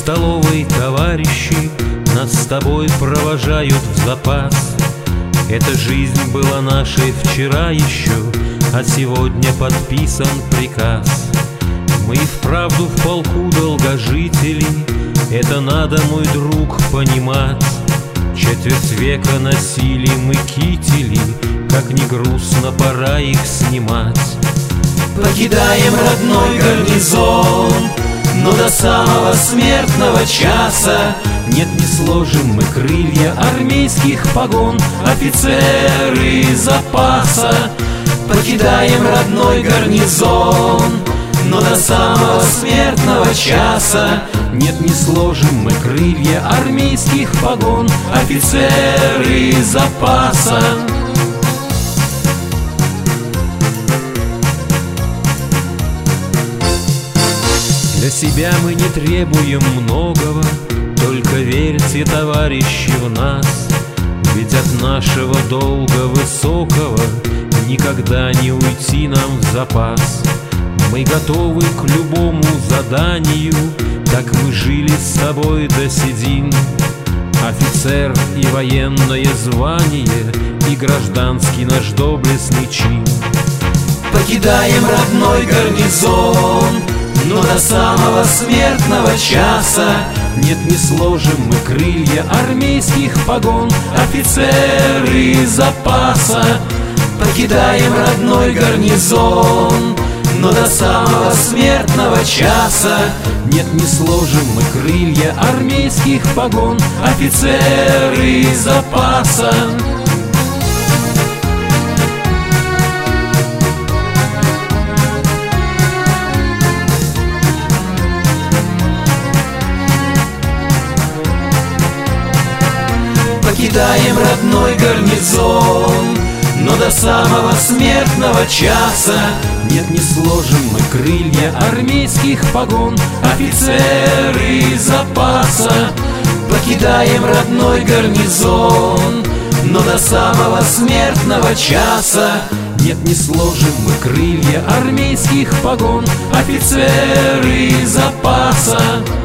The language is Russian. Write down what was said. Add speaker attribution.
Speaker 1: столовой товарищи нас с тобой провожают в запас. Эта жизнь была нашей вчера еще, а сегодня подписан приказ. Мы и вправду в полку долгожителей, это надо, мой друг, понимать. Четверть века носили мы кители, как ни грустно, пора их снимать.
Speaker 2: Покидаем родной гарнизон, но до самого смертного часа нет, не сложим мы крылья армейских погон, офицеры запаса. Покидаем родной гарнизон, но до самого смертного часа нет, не сложим мы крылья армейских погон, офицеры запаса.
Speaker 1: Для себя мы не требуем многого, только верьте, товарищи, в нас. Ведь от нашего долга высокого никогда не уйти нам в запас. Мы готовы к любому заданию, так мы жили с тобой до седин. Офицер и военное звание, и гражданский наш доблестный чин.
Speaker 2: Покидаем родной гарнизон, но до самого смертного часа нет, не сложим мы крылья армейских погон, офицеры запаса. Покидаем родной гарнизон, но до самого смертного часа нет, не сложим мы крылья армейских погон, офицеры запаса. Покидаем родной гарнизон, но до самого смертного часа нет, не сложим мы крылья армейских погон, офицеры запаса. Покидаем родной гарнизон, но до самого смертного часа нет, не сложим мы крылья армейских погон, офицеры запаса.